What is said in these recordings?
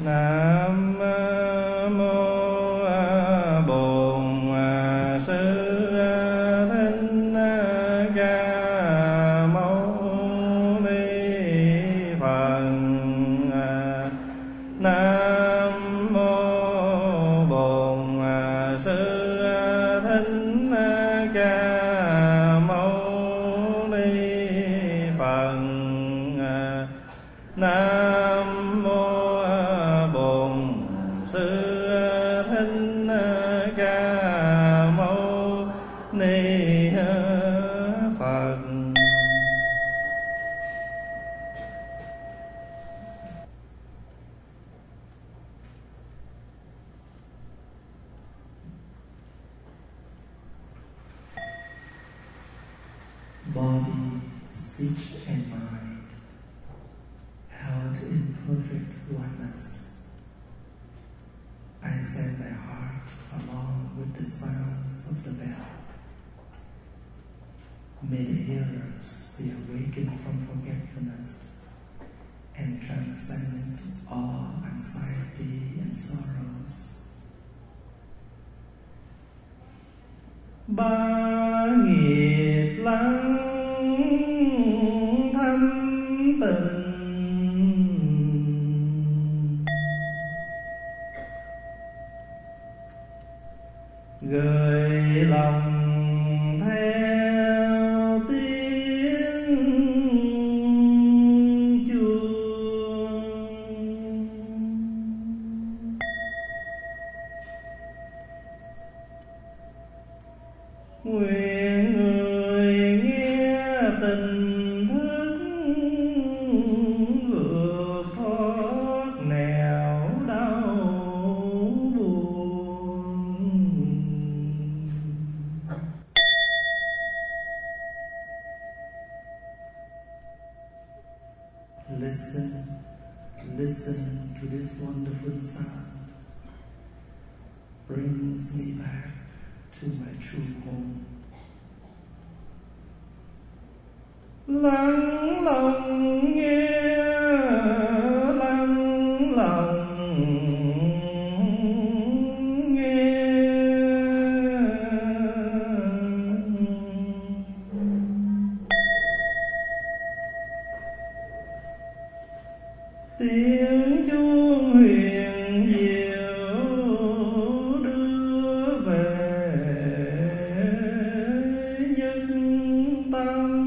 Nam mô Bổn Sư Thích Ca Mâu Ni Phật. Nam mô Bổn Sư Thích Ca Mâu Ni Phật. Nam mô Bổn Sư Thích Ca Mâu Ni Phật. Body, speech and mind held in perfect oneness. I send my heart along with the sounds of the bell. May the hearers be awakened from forgetfulness and transcend all anxiety and sorrows. Ba nghiệp lắng thanh tịnh, gửi lòng theo tiếng chuông. Nguyện người nghe tình thức vượt thoát nẻo đau buồn. Listen to this wonderful sound. Brings me back to my true home. Lắng lòng nghe, lắng lòng nghe. Tiếng chuông huyền diệu đưa về nhân tâm.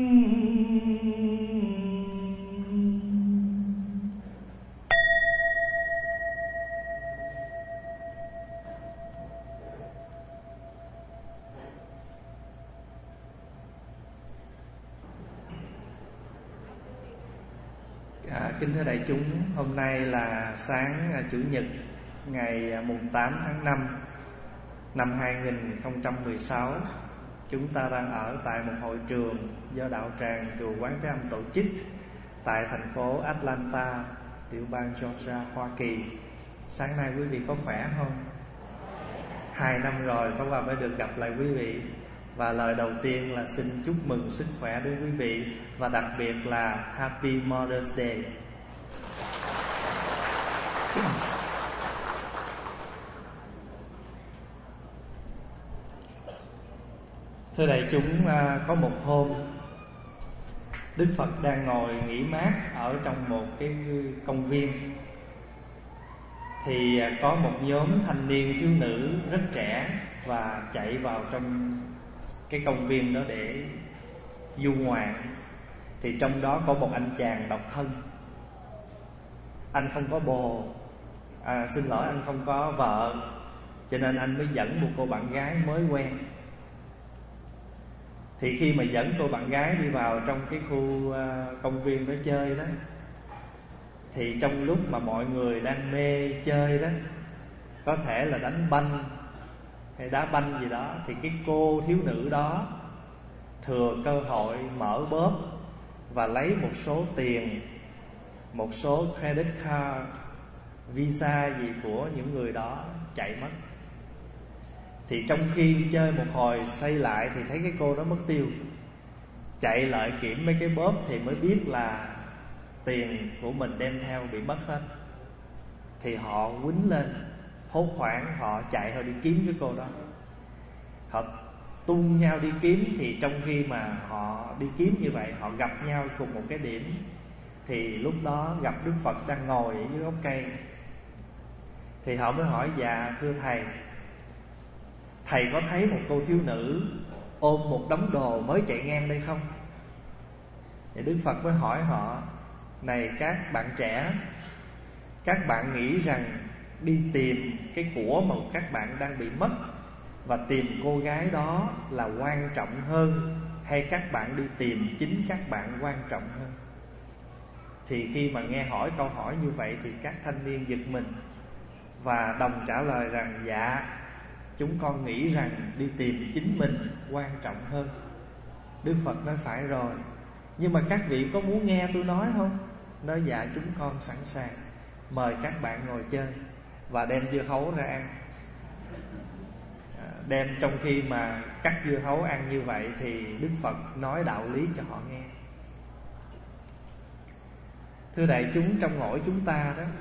Kính thưa đại chúng, hôm nay là sáng Chủ nhật ngày mùng 8 tháng 5 năm 2016. Chúng ta đang ở tại một hội trường do đạo tràng Chùa Quán Thế Âm tổ chức tại thành phố Atlanta, tiểu bang Georgia, Hoa Kỳ. Sáng nay quý vị có khỏe không? 2 năm rồi Pháp Hòa mới được gặp lại quý vị. Và lời đầu tiên là xin chúc mừng sức khỏe đến quý vị, và đặc biệt là Happy Mother's Day. Thưa đại chúng, có một hôm Đức Phật đang ngồi nghỉ mát ở trong một cái công viên, thì có một nhóm thanh niên thiếu nữ rất trẻ và chạy vào trong cái công viên đó để du ngoạn. Thì trong đó có một anh chàng độc thân. Anh không có bồ, xin lỗi, anh không có vợ, cho nên anh mới dẫn một cô bạn gái mới quen. Thì khi mà dẫn cô bạn gái đi vào trong cái khu công viên đó chơi đó, thì trong lúc mà mọi người đang mê chơi đó, có thể là đánh banh hay đá banh gì đó, thì cái cô thiếu nữ đó thừa cơ hội mở bóp và lấy một số tiền, một số credit card, visa gì của những người đó chạy mất. Thì trong khi chơi một hồi xoay lại thì thấy cái cô đó mất tiêu. Chạy lại kiểm mấy cái bóp thì mới biết là tiền của mình đem theo bị mất hết. thì họ quýnh lên, hốt hoảng họ chạy, họ đi kiếm cái cô đó. Họ tung nhau đi kiếm. Thì trong khi mà họ đi kiếm như vậy, họ gặp nhau cùng một cái điểm. Thì lúc đó gặp Đức Phật đang ngồi ở dưới gốc cây. Thì họ mới hỏi: dạ thưa thầy, thầy có thấy một cô thiếu nữ ôm một đống đồ mới chạy ngang đây không? Thì Đức Phật mới hỏi họ: này các bạn trẻ, các bạn nghĩ rằng đi tìm cái của mà các bạn đang bị mất và tìm cô gái đó là quan trọng hơn, hay các bạn đi tìm chính các bạn quan trọng hơn? Thì khi mà nghe hỏi câu hỏi như vậy thì các thanh niên giật mình và đồng trả lời rằng: dạ, chúng con nghĩ rằng đi tìm chính mình quan trọng hơn. Đức Phật nói: phải rồi, nhưng mà các vị có muốn nghe tôi nói không? Nói: dạ chúng con sẵn sàng. Mời các bạn ngồi chơi. Và đem dưa hấu ra ăn. Đem trong khi mà cắt dưa hấu ăn như vậy thì Đức Phật nói đạo lý cho họ nghe. Thưa đại chúng, trong mỗi chúng ta đó,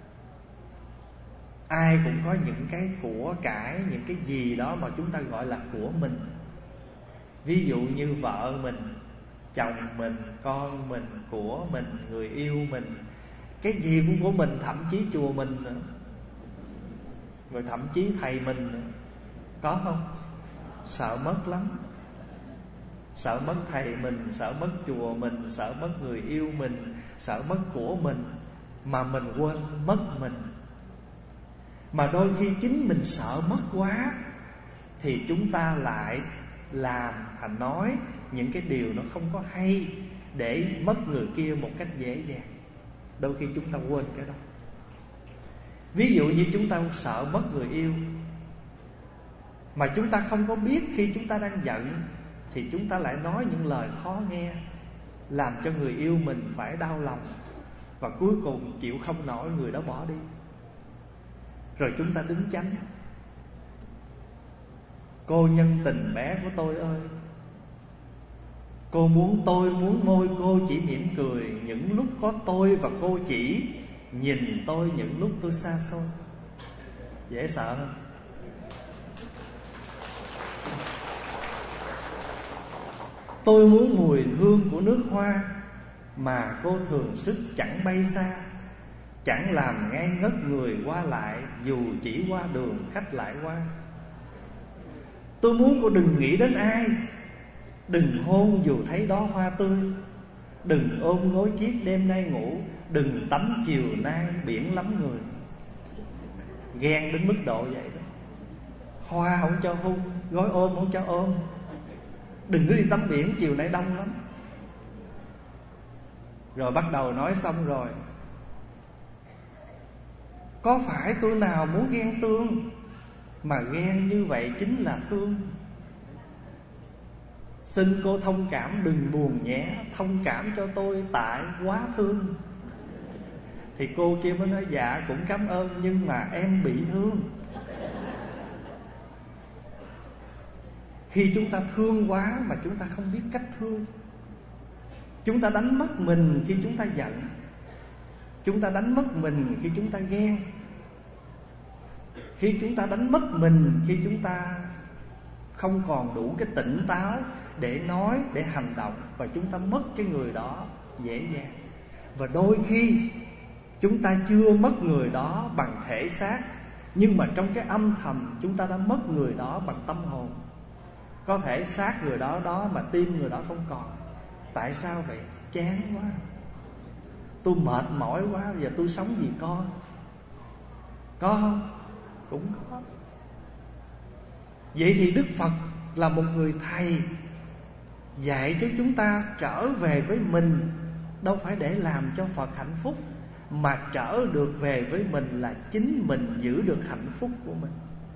ai cũng có những cái của cải, những cái gì đó mà chúng ta gọi là của mình. Ví dụ như vợ mình, chồng mình, con mình, của mình, người yêu mình, cái gì cũng của mình, thậm chí chùa mình nữa, rồi thậm chí thầy mình nữa. Có không? Sợ mất lắm. Sợ mất thầy mình, sợ mất chùa mình, sợ mất người yêu mình, sợ mất của mình, mà mình quên mất mình. Mà đôi khi chính mình sợ mất quá thì chúng ta lại làm hành nói những cái điều nó không có hay để mất người kia một cách dễ dàng. Đôi khi chúng ta quên cái đó. Ví dụ như chúng ta sợ mất người yêu, mà chúng ta không có biết khi chúng ta đang giận thì chúng ta lại nói những lời khó nghe, làm cho người yêu mình phải đau lòng, và cuối cùng chịu không nổi, người đó bỏ đi. Rồi chúng ta đứng chánh: cô nhân tình bé của tôi ơi, tôi muốn môi cô chỉ mỉm cười những lúc có tôi và cô chỉ nhìn tôi những lúc tôi xa xôi. Dễ sợ không? Tôi muốn mùi hương của nước hoa mà cô thường sức chẳng bay xa, chẳng làm ngây ngất người qua lại dù chỉ qua đường khách lại qua. Tôi muốn cô đừng nghĩ đến ai, đừng hôn dù thấy đó hoa tươi, đừng ôm gối chiếc đêm nay ngủ, đừng tắm chiều nay biển lắm người. Ghen đến mức độ vậy đó. Hoa không cho hôn, gối ôm không cho ôm, đừng có đi tắm biển chiều nay đông lắm. Rồi bắt đầu nói xong rồi: có phải tôi nào muốn ghen tương, mà ghen như vậy chính là thương. Xin cô thông cảm đừng buồn nhé, thông cảm cho tôi tại quá thương. Thì cô kia mới nói: dạ cũng cảm ơn, nhưng mà em bị thương. Khi chúng ta thương quá mà chúng ta không biết cách thương, chúng ta đánh mất mình khi chúng ta giận, chúng ta đánh mất mình khi chúng ta ghen, khi chúng ta đánh mất mình khi chúng ta không còn đủ cái tỉnh táo để nói, để hành động, và chúng ta mất cái người đó dễ dàng. Và đôi khi chúng ta chưa mất người đó bằng thể xác, nhưng mà trong cái âm thầm chúng ta đã mất người đó bằng tâm hồn. Có thể xác người đó mà tim người đó không còn. Tại sao vậy? Chán quá, tôi mệt mỏi quá, giờ tôi sống vì con. Có không? Cũng có. Vậy thì Đức Phật là một người thầy dạy cho chúng ta trở về với mình, đâu phải để làm cho Phật hạnh phúc, mà trở được về với mình là chính mình giữ được hạnh phúc của mình.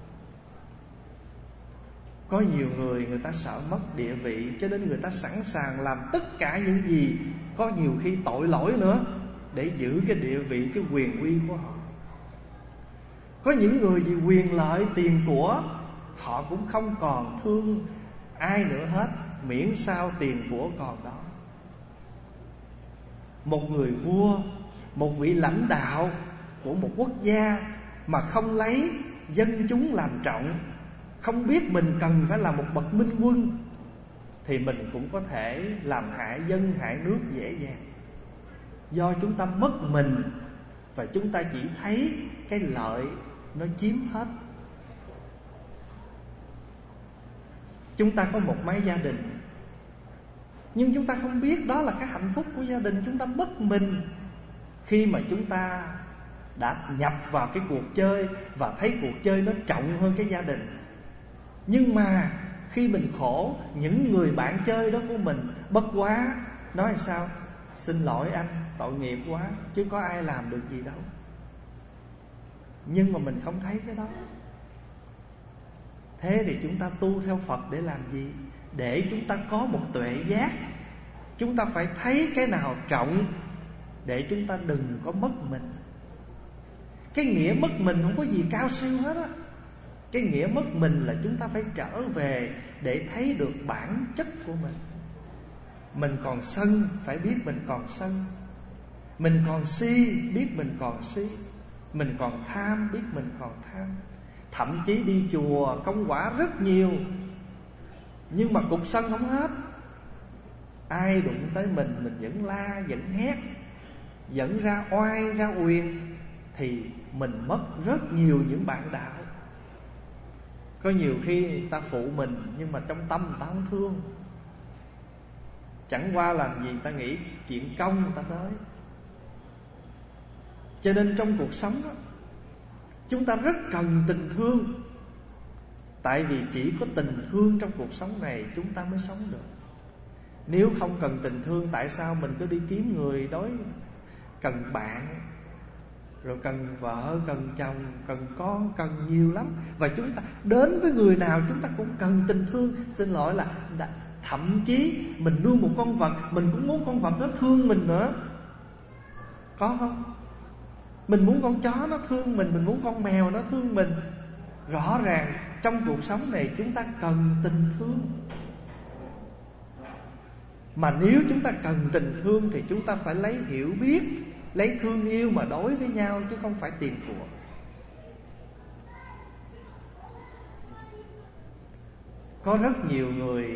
Có nhiều người, người ta sợ mất địa vị, cho nên người ta sẵn sàng làm tất cả những gì, có nhiều khi tội lỗi nữa, để giữ cái địa vị, cái quyền uy của họ. Có những người vì quyền lợi, tiền của, họ cũng không còn thương ai nữa hết, miễn sao tiền của còn đó. Một người vua, một vị lãnh đạo của một quốc gia mà không lấy dân chúng làm trọng, không biết mình cần phải là một bậc minh quân, thì mình cũng có thể làm hại dân hại nước dễ dàng. Do chúng ta mất mình và chúng ta chỉ thấy cái lợi nó chiếm hết. Chúng ta có một mái gia đình, nhưng chúng ta không biết đó là cái hạnh phúc của gia đình. Chúng ta mất mình khi mà chúng ta đã nhập vào cái cuộc chơi và thấy cuộc chơi nó trọng hơn cái gia đình. Nhưng mà khi mình khổ, những người bạn chơi đó của mình bất quá nói sao? Xin lỗi anh, tội nghiệp quá, chứ có ai làm được gì đâu. Nhưng mà mình không thấy cái đó. Thế thì chúng ta tu theo Phật để làm gì? Để chúng ta có một tuệ giác. Chúng ta phải thấy cái nào trọng để chúng ta đừng có mất mình. Cái nghĩa mất mình không có gì cao siêu hết á. Cái nghĩa mất mình là chúng ta phải trở về để thấy được bản chất của mình. Mình còn sân, phải biết mình còn sân. Mình còn si, biết mình còn si. Mình còn tham, biết mình còn tham. Thậm chí đi chùa công quả rất nhiều, nhưng mà cục sân không hết. Ai đụng tới mình vẫn la, vẫn hét, vẫn ra oai, ra uyền, thì mình mất rất nhiều những bạn đạo. Có nhiều khi người ta phụ mình, nhưng mà trong tâm người ta không thương. Chẳng qua làm gì người ta nghĩ chuyện công người ta tới. Cho nên trong cuộc sống đó, chúng ta rất cần tình thương. Tại vì chỉ có tình thương trong cuộc sống này chúng ta mới sống được. Nếu không cần tình thương, tại sao mình cứ đi kiếm người đối? Cần bạn, rồi cần vợ, cần chồng, cần con, cần nhiều lắm. Và chúng ta đến với người nào chúng ta cũng cần tình thương. Xin lỗi là thậm chí mình nuôi một con vật, mình cũng muốn con vật nó thương mình nữa. Có không? Mình muốn con chó nó thương mình muốn con mèo nó thương mình. Rõ ràng trong cuộc sống này chúng ta cần tình thương. Mà nếu chúng ta cần tình thương thì chúng ta phải lấy hiểu biết, lấy thương yêu mà đối với nhau, chứ không phải tiền của. Có rất nhiều người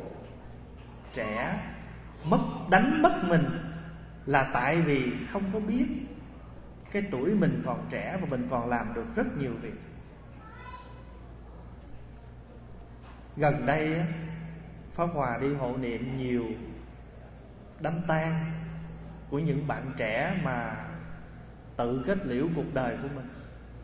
trẻ đánh mất mình là tại vì không có biết cái tuổi mình còn trẻ và mình còn làm được rất nhiều việc. Gần đây Pháp Hòa đi hộ niệm nhiều đám tang của những bạn trẻ mà tự kết liễu cuộc đời của mình.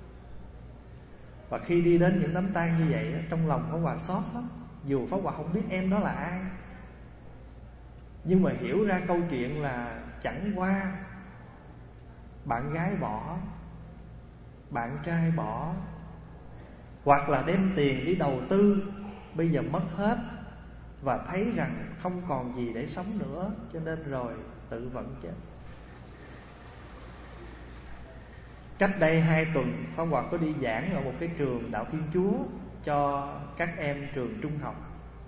Và khi đi đến những đám tang như vậy, trong lòng Pháp Hòa xót lắm. Dù Pháp Hòa không biết em đó là ai, nhưng mà hiểu ra câu chuyện là chẳng qua bạn gái bỏ, bạn trai bỏ, hoặc là đem tiền đi đầu tư, bây giờ mất hết, và thấy rằng không còn gì để sống nữa, cho nên rồi tự vẫn chết. Cách đây 2 tuần, Pháp Hòa có đi giảng ở một cái trường Đạo Thiên Chúa cho các em trường trung học.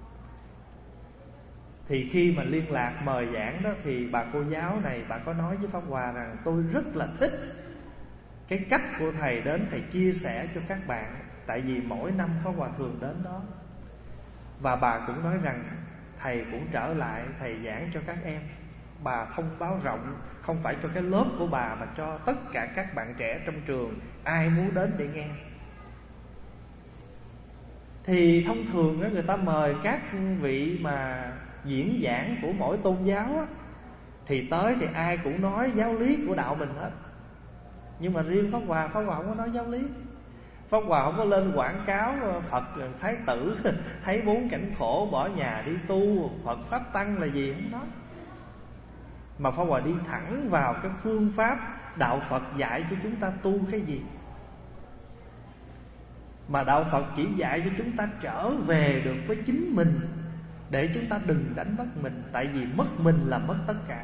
Thì khi mà liên lạc mời giảng đó, thì bà cô giáo này bà có nói với Pháp Hòa rằng tôi rất là thích cái cách của thầy đến, thầy chia sẻ cho các bạn. Tại vì mỗi năm Pháp Hòa thường đến đó. Và bà cũng nói rằng thầy cũng trở lại, thầy giảng cho các em. Bà thông báo rộng, không phải cho cái lớp của bà, mà cho tất cả các bạn trẻ trong trường, ai muốn đến để nghe. Thì thông thường người ta mời các vị mà diễn giảng của mỗi tôn giáo thì tới thì ai cũng nói giáo lý của đạo mình hết. Nhưng mà riêng Pháp Hòa không có nói giáo lý. Pháp Hòa không có lên quảng cáo Phật Thái tử thấy 4 cảnh khổ bỏ nhà đi tu, Phật Pháp Tăng là gì, không nói. Mà Pháp Hòa đi thẳng vào cái phương pháp đạo Phật dạy cho chúng ta tu cái gì. Mà đạo Phật chỉ dạy cho chúng ta trở về được với chính mình, để chúng ta đừng đánh mất mình. Tại vì mất mình là mất tất cả.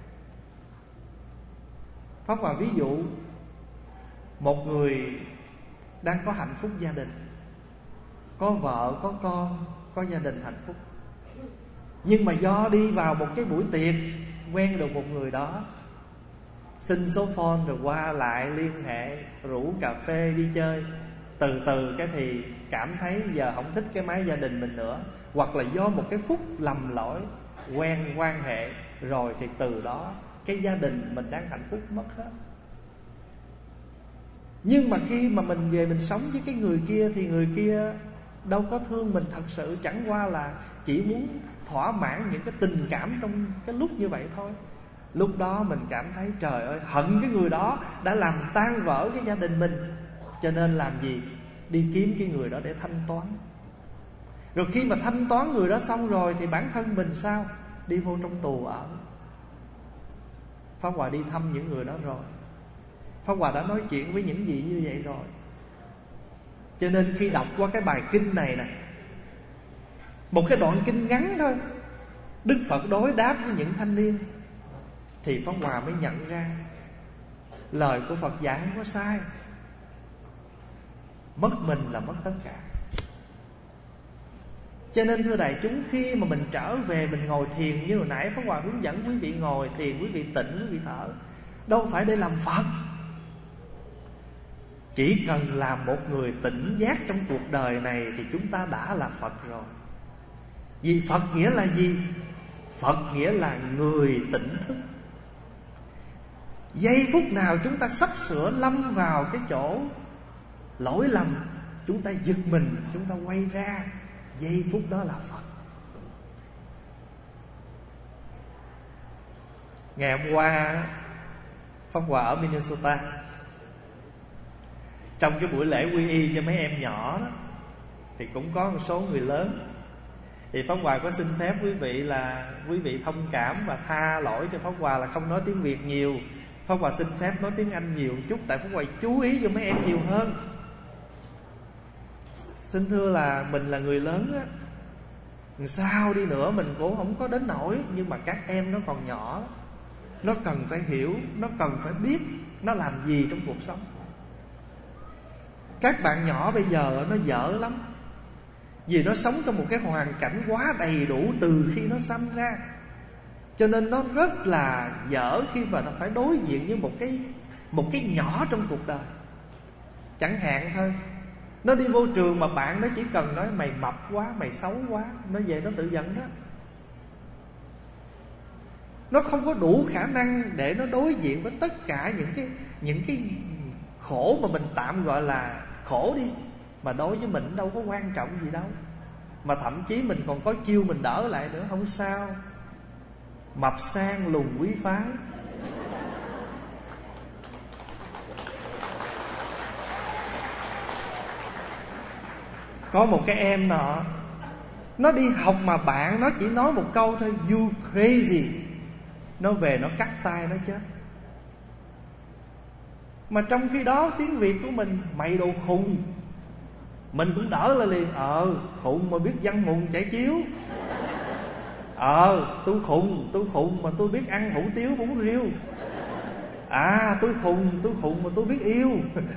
Pháp Hòa ví dụ một người đang có hạnh phúc gia đình, có vợ, có con, có gia đình hạnh phúc. Nhưng mà do đi vào một cái buổi tiệc, quen được một người đó, xin số phone rồi qua lại liên hệ, rủ cà phê đi chơi. Từ từ cái thì cảm thấy giờ không thích cái mái gia đình mình nữa, hoặc là do một cái phút lầm lỗi quen quan hệ, rồi thì từ đó cái gia đình mình đang hạnh phúc mất hết. Nhưng mà khi mà mình về mình sống với cái người kia thì người kia đâu có thương mình thật sự, chẳng qua là chỉ muốn thỏa mãn những cái tình cảm trong cái lúc như vậy thôi. Lúc đó mình cảm thấy trời ơi, hận cái người đó đã làm tan vỡ cái gia đình mình. Cho nên làm gì? Đi kiếm cái người đó để thanh toán. Rồi khi mà thanh toán người đó xong rồi thì bản thân mình sao? Đi vô trong tù ở. Pháp Hòa đi thăm những người đó rồi, Pháp Hòa đã nói chuyện với những vị như vậy rồi. Cho nên khi đọc qua cái bài kinh này nè, một cái đoạn kinh ngắn thôi, Đức Phật đối đáp với những thanh niên, thì Pháp Hòa mới nhận ra lời của Phật dạy không có sai. Mất mình là mất tất cả. Cho nên thưa đại chúng, khi mà mình trở về mình ngồi thiền như hồi nãy Pháp Hòa hướng dẫn quý vị ngồi thiền, quý vị tĩnh, quý vị thở, đâu phải để làm Phật. Chỉ cần làm một người tỉnh giác trong cuộc đời này thì chúng ta đã là Phật rồi. Vì Phật nghĩa là gì? Phật nghĩa là người tỉnh thức. Giây phút nào chúng ta sắp sửa lâm vào cái chỗ lỗi lầm, chúng ta giật mình, chúng ta quay ra, giây phút đó là Phật. Ngày hôm qua Pháp Hòa ở Minnesota, trong cái buổi lễ quy y cho mấy em nhỏ đó, thì cũng có một số người lớn. Thì Pháp Hòa có xin phép quý vị là quý vị thông cảm và tha lỗi cho Pháp Hòa là không nói tiếng Việt nhiều. Pháp Hòa xin phép nói tiếng Anh nhiều một chút, tại Pháp Hòa chú ý cho mấy em nhiều hơn. Xin thưa là mình là người lớn á, sao đi nữa mình cũng không có đến nỗi, nhưng mà các em nó còn nhỏ, nó cần phải hiểu, nó cần phải biết nó làm gì trong cuộc sống. Các bạn nhỏ bây giờ nó dở lắm, vì nó sống trong một cái hoàn cảnh quá đầy đủ từ khi nó sanh ra. Cho nên nó rất là dở khi mà nó phải đối diện với một cái nhỏ trong cuộc đời. Chẳng hạn thôi, nó đi vô trường mà bạn nó chỉ cần nói mày mập quá, mày xấu quá, nó về nó tự giận đó. Nó không có đủ khả năng để nó đối diện với tất cả những cái khổ mà mình tạm gọi là khổ đi, mà đối với mình đâu có quan trọng gì đâu. Mà thậm chí mình còn có chiêu mình đỡ lại nữa, không sao. Mập sang lùn quý phái. Có một cái em nọ, nó đi học mà bạn nó chỉ nói một câu thôi, you crazy. Nó về nó cắt tay nó chết. Mà trong khi đó tiếng Việt của mình, mày đồ khùng, mình cũng đỡ lại liền. Khùng mà biết văn mùng chảy chiếu. Tôi khùng mà tôi biết ăn hủ tiếu bún riêu. Tôi khùng mà tôi biết yêu.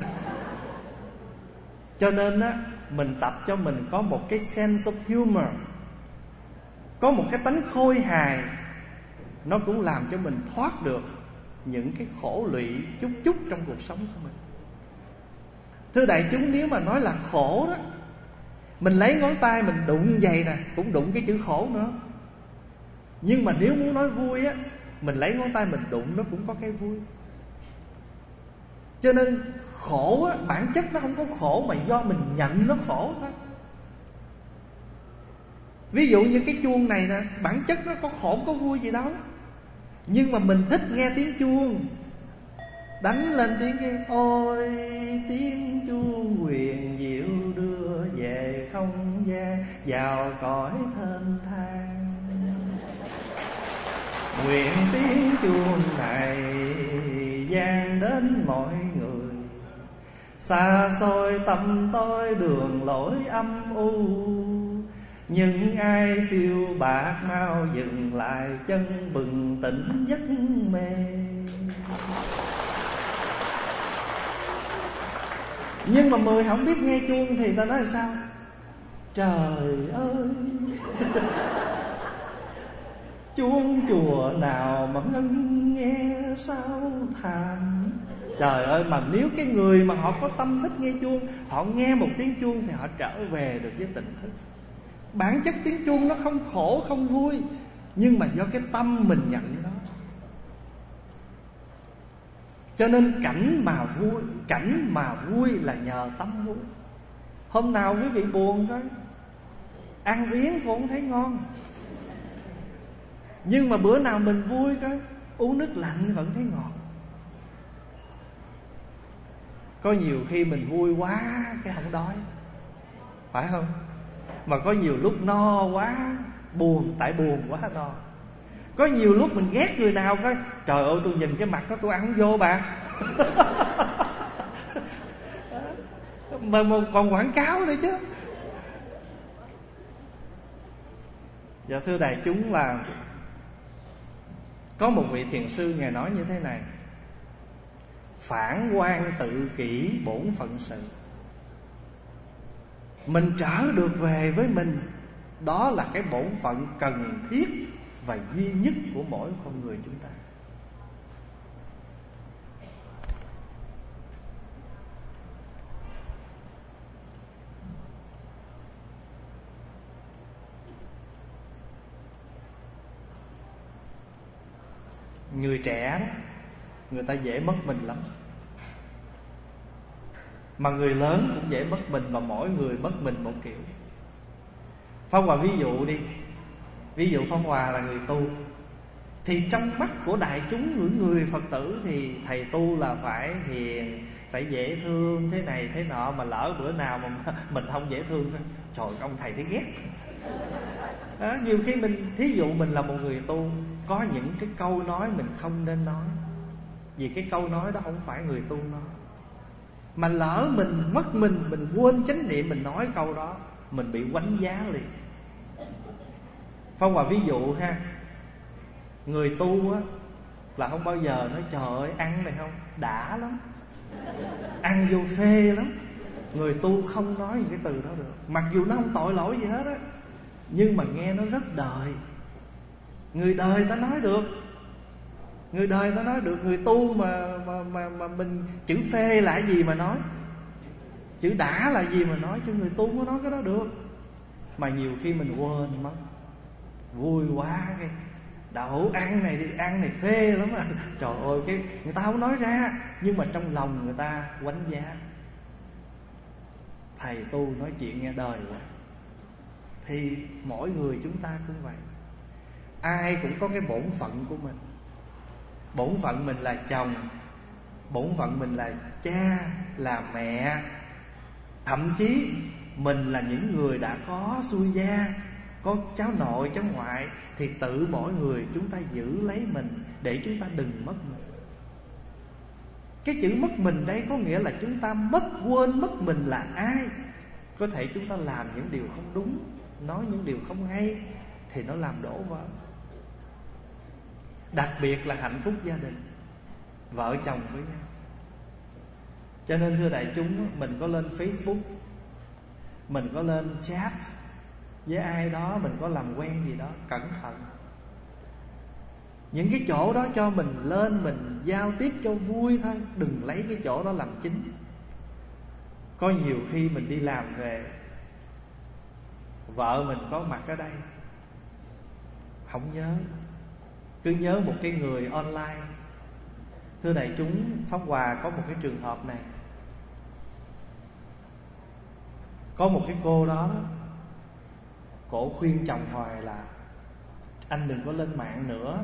Cho nên á, mình tập cho mình có một cái sense of humor, có một cái tánh khôi hài, nó cũng làm cho mình thoát được những cái khổ lụy chút trong cuộc sống của mình. Thưa đại chúng, nếu mà nói là khổ đó, mình lấy ngón tay mình đụng vậy nè, cũng đụng cái chữ khổ nữa. Nhưng mà nếu muốn nói vui á, mình lấy ngón tay mình đụng nó cũng có cái vui. Cho nên khổ á, bản chất nó không có khổ, mà do mình nhận nó khổ thôi. Ví dụ như cái chuông này nè, bản chất nó có khổ có vui gì đâu, nhưng mà mình thích nghe tiếng chuông, đánh lên tiếng kia. Ôi tiếng chuông huyền diệu đưa về không gian, vào cõi thênh thang. Nguyện tiếng chuông này vang đến mọi người, xa xôi tăm tối đường lối âm u. Nhưng ai phiêu bạc mau dừng lại, chân bừng tỉnh giấc mê. Nhưng mà người không biết nghe chuông thì ta nói là sao? Trời ơi chuông chùa nào mà ngân nghe sao thảm. Trời ơi, mà nếu cái người mà họ có tâm thích nghe chuông, họ nghe một tiếng chuông thì họ trở về được với tỉnh thức. Bản chất tiếng chuông nó không khổ không vui, nhưng mà do cái tâm mình nhận nó. Cho nên cảnh mà vui là nhờ tâm vui. Hôm nào quý vị buồn coi, ăn yến cũng không thấy ngon, nhưng mà bữa nào mình vui coi, uống nước lạnh vẫn thấy ngọt. Có nhiều khi mình vui quá cái không đói, phải không? Mà có nhiều lúc no quá, buồn tại buồn quá no. Có nhiều lúc mình ghét người nào coi, trời ơi tôi nhìn cái mặt đó tôi ăn không vô bà. Mà còn quảng cáo nữa chứ. Dạ thưa đại chúng, là có một vị thiền sư ngài nói như thế này: phản quan tự kỷ bổn phận sự. Mình trở được về với mình, đó là cái bổn phận cần thiết và duy nhất của mỗi con người chúng ta. Người trẻ người ta dễ mất mình lắm, mà người lớn cũng dễ mất mình, và mỗi người mất mình một kiểu. Phong Hòa ví dụ đi. Ví dụ Phong Hòa là người tu, thì trong mắt của đại chúng những người Phật tử thì thầy tu là phải hiền, phải dễ thương, thế này thế nọ. Mà lỡ bữa nào mà mình không dễ thương, trời ông thầy thấy ghét. Đó, nhiều khi mình, thí dụ mình là một người tu, có những cái câu nói mình không nên nói, vì cái câu nói đó không phải người tu nói. Mà lỡ mình mất mình quên chánh niệm, mình nói câu đó, mình bị quánh giá liền. Phong Hòa ví dụ ha, người tu á là không bao giờ nói trời ơi ăn này không đã lắm, ăn vô phê lắm. Người tu không nói những cái từ đó được, mặc dù nó không tội lỗi gì hết á, nhưng mà nghe nó rất đời. Người đời ta nói được, người đời ta nói được. Người tu mà mình chữ phê là gì mà nói, chữ đã là gì mà nói, chứ người tu có nói cái đó được. Mà nhiều khi mình quên mất, vui quá cái đậu ăn này đi, ăn này phê lắm à. Trời ơi, cái người ta không nói ra, nhưng mà trong lòng người ta quánh giá. Thầy tu nói chuyện nghe đời quá. Thì mỗi người chúng ta cũng vậy, ai cũng có cái bổn phận của mình. Bổn phận mình là chồng, bổn phận mình là cha, là mẹ. Thậm chí mình là những người đã có xuôi gia, có cháu nội, cháu ngoại, thì tự mỗi người chúng ta giữ lấy mình để chúng ta đừng mất mình. Cái chữ mất mình đây có nghĩa là chúng ta quên mất mình là ai. Có thể chúng ta làm những điều không đúng, nói những điều không hay, thì nó làm đổ vỡ. Đặc biệt là hạnh phúc gia đình, vợ chồng với nhau. Cho nên thưa đại chúng, mình có lên Facebook, mình có lên chat với ai đó, mình có làm quen gì đó, cẩn thận. Những cái chỗ đó cho mình lên, mình giao tiếp cho vui thôi, đừng lấy cái chỗ đó làm chính. Có nhiều khi mình đi làm về, vợ mình có mặt ở đây, không nhớ, cứ nhớ một cái người online. Thưa đại chúng, Pháp Hòa có một cái trường hợp này. Có một cái cô đó, cổ khuyên chồng hoài là anh đừng có lên mạng nữa,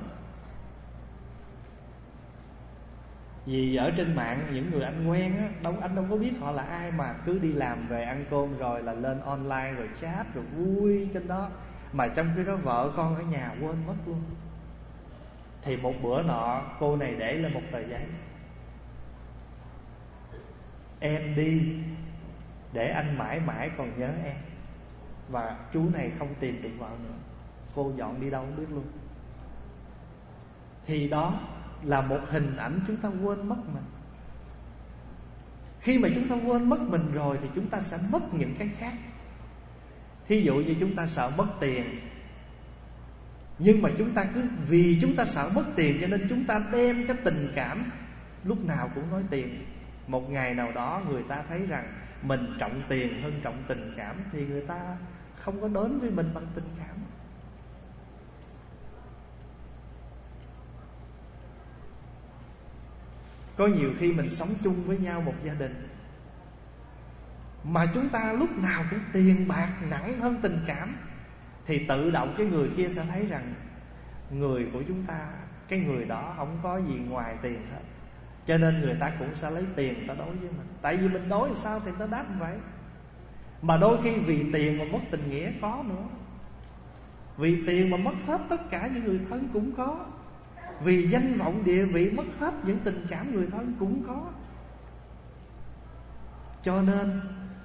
vì ở trên mạng những người anh quen á, anh đâu có biết họ là ai, mà cứ đi làm về ăn cơm rồi là lên online rồi chat rồi vui trên đó. Mà trong khi đó vợ con ở nhà quên mất luôn. Thì một bữa nọ cô này để lên một tờ giấy: em đi để anh mãi mãi còn nhớ em. Và chú này không tìm được vợ nữa, cô dọn đi đâu không biết luôn. Thì đó là một hình ảnh chúng ta quên mất mình. Khi mà chúng ta quên mất mình rồi thì chúng ta sẽ mất những cái khác. Thí dụ như chúng ta sợ mất tiền, Nhưng mà chúng ta cứ vì chúng ta sợ mất tiền, cho nên chúng ta đem cái tình cảm lúc nào cũng nói tiền. Một ngày nào đó người ta thấy rằng mình trọng tiền hơn trọng tình cảm, thì người ta không có đến với mình bằng tình cảm. Có nhiều khi mình sống chung với nhau một gia đình mà chúng ta lúc nào cũng tiền bạc nặng hơn tình cảm, thì tự động cái người kia sẽ thấy rằng người của chúng ta, cái người đó không có gì ngoài tiền hết, cho nên người ta cũng sẽ lấy tiền ta đối với mình. Tại vì mình đối sao thì ta đáp vậy. Mà đôi khi vì tiền mà mất tình nghĩa có nữa. Vì tiền mà mất hết tất cả những người thân cũng có. Vì danh vọng địa vị mất hết những tình cảm người thân cũng có. Cho nên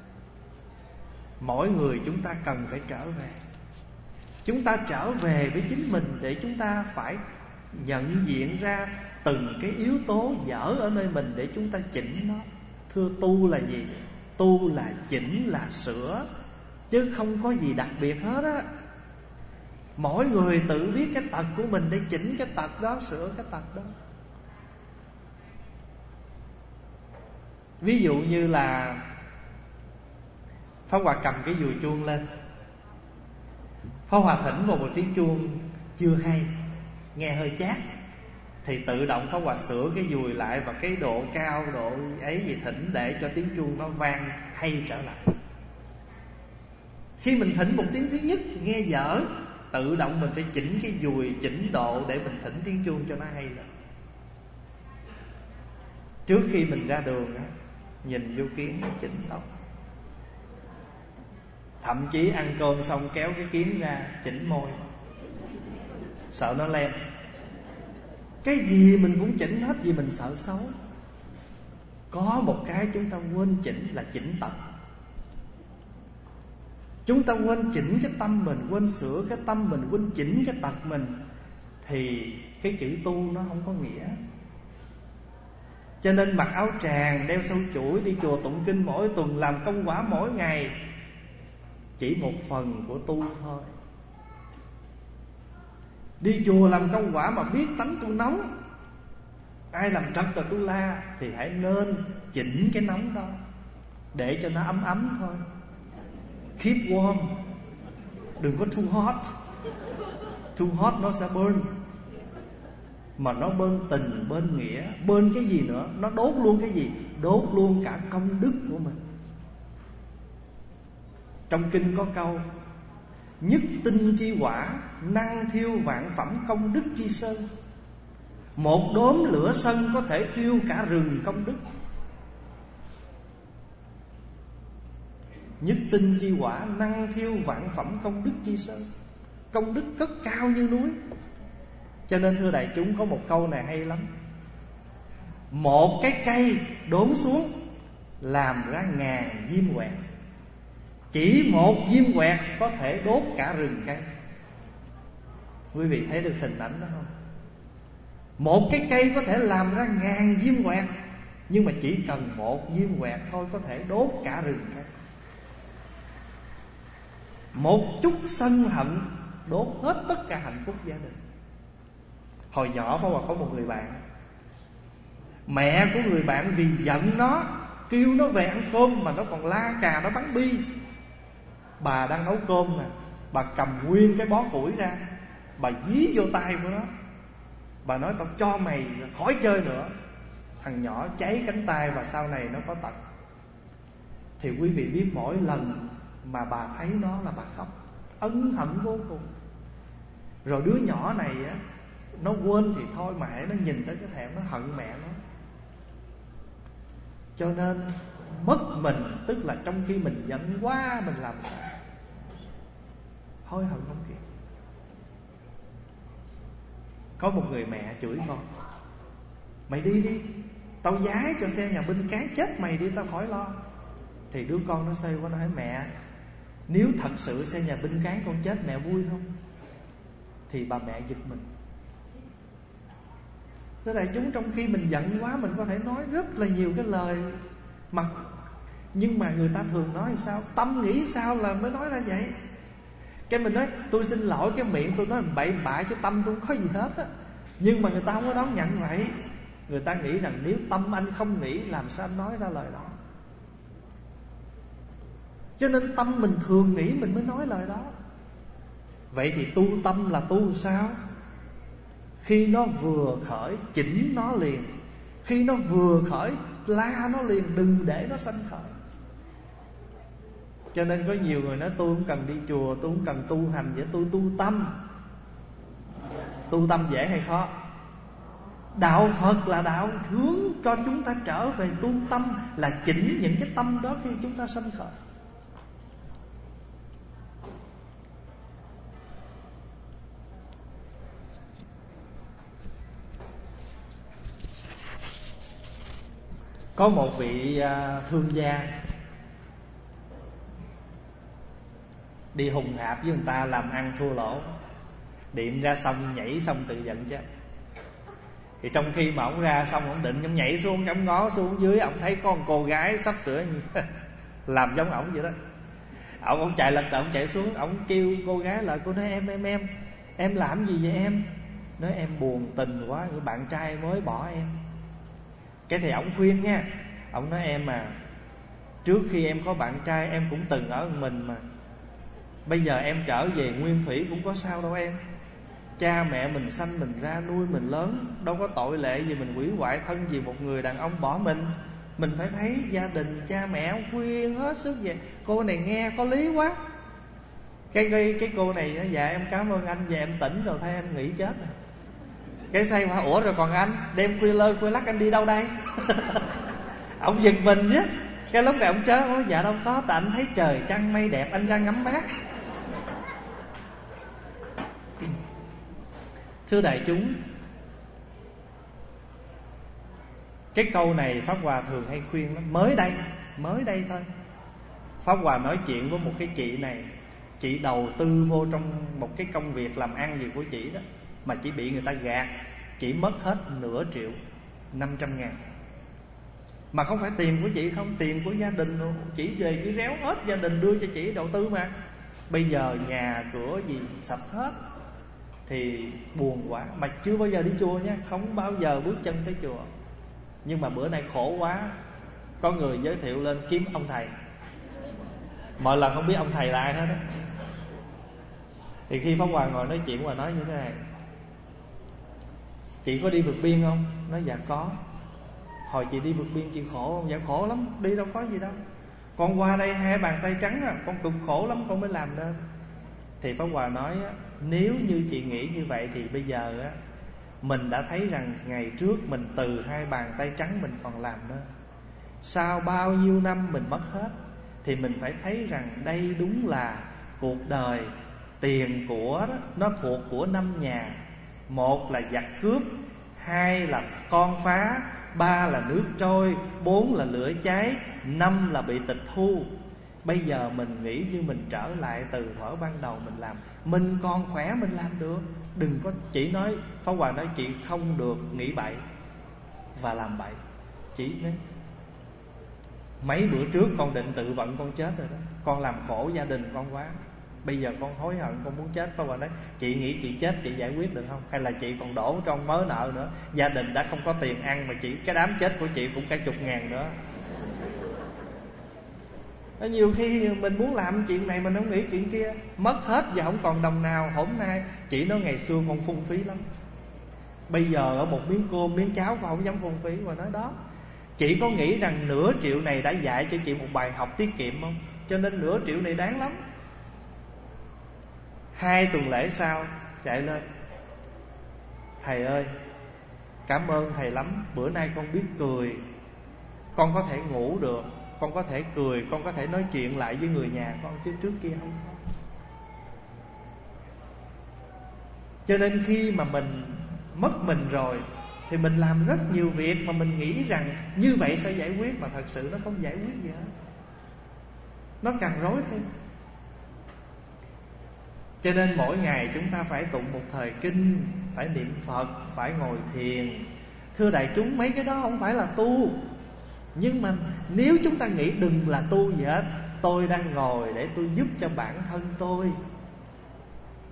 mỗi người chúng ta cần phải trở về. Chúng ta trở về với chính mình để chúng ta phải nhận diện ra từng cái yếu tố dở ở nơi mình để chúng ta chỉnh nó. Thưa, tu là gì? Tu là chỉnh, là sửa, chứ không có gì đặc biệt hết á. Mỗi người tự biết cái tật của mình để chỉnh cái tật đó, sửa cái tật đó. Ví dụ như là Pháp Hòa cầm cái dùi chuông lên, Pháp Hòa thỉnh vào một tiếng chuông chưa hay, nghe hơi chát, thì tự động Pháp Hòa sửa cái dùi lại và cái độ cao, độ ấy gì thỉnh để cho tiếng chuông nó vang hay trở lại. Khi mình thỉnh một tiếng thứ nhất nghe dở, tự động mình phải chỉnh cái dùi, chỉnh độ để mình thỉnh tiếng chuông cho nó hay lên. Trước khi mình ra đường á, nhìn vô kiến chỉnh tóc. Thậm chí ăn cơm xong kéo cái kiếm ra chỉnh môi, sợ nó lem. Cái gì mình cũng chỉnh hết vì mình sợ xấu. Có một cái chúng ta quên chỉnh là chỉnh tật. Chúng ta quên chỉnh cái tâm mình, quên sửa cái tâm mình, quên chỉnh cái tật mình, thì cái chữ tu nó không có nghĩa. Cho nên mặc áo tràng, đeo sâu chuỗi, đi chùa tụng kinh mỗi tuần, làm công quả mỗi ngày, chỉ một phần của tu thôi. Đi chùa làm công quả mà biết tánh tu nóng, ai làm trật là tu la, thì hãy nên chỉnh cái nóng đó để cho nó ấm ấm thôi. Keep warm, đừng có too hot. Too hot nó sẽ burn. Mà nó bên tình, bên nghĩa, bên cái gì nữa, nó đốt luôn cái gì? Đốt luôn cả công đức của mình. Trong kinh có câu: nhất tinh chi quả, năng thiêu vạn phẩm công đức chi sơn. Một đốm lửa sân có thể thiêu cả rừng công đức. Nhất tinh chi quả, năng thiêu vạn phẩm công đức chi sơn. Công đức cất cao như núi. Cho nên thưa đại chúng, có một câu này hay lắm: một cái cây đốn xuống làm ra ngàn diêm quẹt. Chỉ một diêm quẹt có thể đốt cả rừng cây. Quý vị thấy được hình ảnh đó không? Một cái cây có thể làm ra ngàn diêm quẹt, nhưng mà chỉ cần một diêm quẹt thôi có thể đốt cả rừng cây. Một chút sân hận đốt hết tất cả hạnh phúc gia đình. Hồi nhỏ Pháp Hòa có một người bạn, mẹ của người bạn vì giận nó, kêu nó về ăn cơm mà nó còn la cà, nó bắn bi. Bà đang nấu cơm nè, bà cầm nguyên cái bó củi ra, bà dí vô tay của nó. Bà nói: tao cho mày khỏi chơi nữa. Thằng nhỏ cháy cánh tay và sau này nó có tật. Thì quý vị biết mỗi lần mà bà thấy nó là bà khóc, ân hận vô cùng. Rồi đứa nhỏ này á, nó quên thì thôi, mà hễ nó nhìn tới cái thẹn nó hận mẹ nó. Cho nên mất mình, tức là trong khi mình giận quá mình làm sao hối hận không kịp. Có một người mẹ chửi con: mày đi đi, tao giá cho xe nhà binh cán chết mày đi, tao khỏi lo. Thì đứa con nó xoay qua nói: mẹ, nếu thật sự xe nhà binh cán con chết mẹ vui không? Thì bà mẹ giật mình. Thế đại chúng, trong khi mình giận quá mình có thể nói rất là nhiều cái lời nhưng mà người ta thường nói sao? Tâm nghĩ sao là mới nói ra vậy. Cái mình nói tôi xin lỗi, cái miệng tôi nói bậy bạ chứ tâm tôi không có gì hết á. Nhưng mà người ta không có đón nhận vậy. Người ta nghĩ rằng nếu tâm anh không nghĩ, làm sao anh nói ra lời đó. Cho nên tâm mình thường nghĩ mình mới nói lời đó. Vậy thì tu tâm là tu sao? Khi nó vừa khởi chỉnh nó liền, khi nó vừa khởi la nó liền, đừng để nó sanh khởi. Cho nên có nhiều người nói tôi không cần đi chùa, tôi không cần tu hành, vậy tôi tu tâm. Tu tâm dễ hay khó? Đạo Phật là đạo hướng cho chúng ta trở về tu tâm, là chỉnh những cái tâm đó khi chúng ta sanh khởi. Có một vị thương gia đi hùng hạp với người ta, làm ăn thua lỗ, điện ra xong nhảy xong tự giận chết. Thì trong khi mà ông ra xong, ông định ông nhảy xuống, ông ngó xuống dưới, ông thấy có một cô gái sắp sửa làm giống ổng vậy đó. Ông chạy lật đật, ông chạy xuống, ông kêu cô gái lại. Cô nói em làm gì vậy em? Nói em buồn tình quá, người bạn trai mới bỏ em. Cái thì ổng khuyên nha. Ổng nói em à, trước khi em có bạn trai em cũng từng ở một mình mà. Bây giờ em trở về nguyên thủy cũng có sao đâu em. Cha mẹ mình sanh mình ra, nuôi mình lớn, đâu có tội lệ gì mình hủy hoại thân vì một người đàn ông bỏ mình. Mình phải thấy gia đình cha mẹ ông khuyên hết sức vậy. Cô này nghe có lý quá. Cái cô này dạ em cảm ơn anh, và em tỉnh rồi, thay em nghĩ chết rồi. Cái say qua, ủa rồi còn anh đem khuya lơ khuya lắc anh đi đâu đây? Ông giật mình chứ. Cái lúc này ông chớ nói dạ đâu có, tại anh thấy trời trăng mây đẹp anh ra ngắm mát. Thưa đại chúng, cái câu này Pháp Hòa thường hay khuyên lắm. Mới đây thôi, Pháp Hòa nói chuyện với một cái chị này. Chị đầu tư vô trong một cái công việc làm ăn gì của chị đó, mà chị bị người ta gạt. Chị mất hết nửa triệu 500.000. Mà không phải tiền của chị không, tiền của gia đình luôn. Chị về chị réo hết, gia đình đưa cho chị đầu tư mà. Bây giờ nhà cửa gì sập hết. Thì buồn quá. Mà chưa bao giờ đi chùa nha, không bao giờ bước chân tới chùa. Nhưng mà bữa nay khổ quá, có người giới thiệu lên kiếm ông thầy. Mọi lần không biết ông thầy là ai hết đó. Thì khi Pháp Hòa ngồi nói chuyện và nói như thế này: chị có đi vượt biên không? Nói dạ có. Hồi chị đi vượt biên chị khổ không? Dạ khổ lắm, đi đâu có gì đâu. Con qua đây hai bàn tay trắng à, con cực khổ lắm con mới làm nên. Thì Pháp Hòa nói nếu như chị nghĩ như vậy thì bây giờ á, mình đã thấy rằng ngày trước mình từ hai bàn tay trắng mình còn làm nên. Sau bao nhiêu năm mình mất hết, thì mình phải thấy rằng đây đúng là cuộc đời. Tiền của đó, nó thuộc của 5 nhà. 1 là giặc cướp, 2 là con phá, 3 là nước trôi, 4 là lửa cháy, 5 là bị tịch thu. Bây giờ mình nghĩ như mình trở lại từ thuở ban đầu mình làm. Mình còn khỏe mình làm được. Đừng có chỉ nói, Pháp Hòa nói chị không được nghĩ bậy và làm bậy. Chỉ nói mấy bữa trước con định tự vận con chết rồi đó. Con làm khổ gia đình con quá, bây giờ con hối hận con muốn chết. Pháp Hòa nói chị nghĩ chị chết chị giải quyết được không? Hay là chị còn đổ trong mớ nợ nữa? Gia đình đã không có tiền ăn mà chị, cái đám chết của chị cũng cả chục ngàn nữa. Nhiều khi mình muốn làm chuyện này mình không nghĩ chuyện kia, mất hết và không còn đồng nào. Hôm nay chị nói ngày xưa con phung phí lắm, bây giờ ở một miếng cơm miếng cháo con không dám phung phí. Và nói đó, chị có nghĩ rằng nửa triệu này đã dạy cho chị một bài học tiết kiệm không? Cho nên nửa triệu này đáng lắm. 2 tuần lễ sau chạy lên: thầy ơi, cảm ơn thầy lắm. Bữa nay con biết cười, con có thể ngủ được, con có thể cười, con có thể nói chuyện lại với người nhà con, chứ trước kia không có. Cho nên khi mà mình mất mình rồi thì mình làm rất nhiều việc mà mình nghĩ rằng như vậy sẽ giải quyết, mà thật sự nó không giải quyết gì hết, nó càng rối thêm. Cho nên mỗi ngày chúng ta phải tụng một thời kinh, phải niệm Phật, phải ngồi thiền. Thưa đại chúng, mấy cái đó không phải là tu. Nhưng mà nếu chúng ta nghĩ đừng là tu gì hết, tôi đang ngồi để tôi giúp cho bản thân tôi,